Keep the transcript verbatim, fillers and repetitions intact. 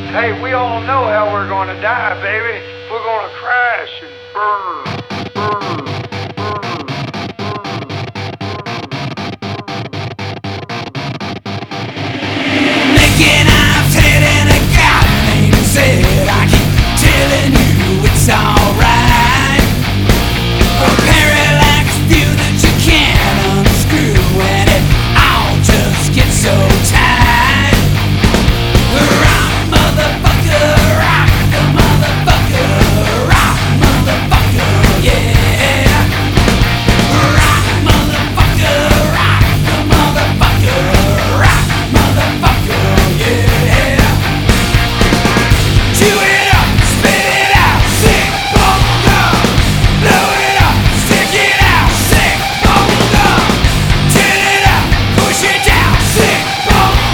Hey, we all know how we're gonna die, baby. We're gonna crash and burn, burn.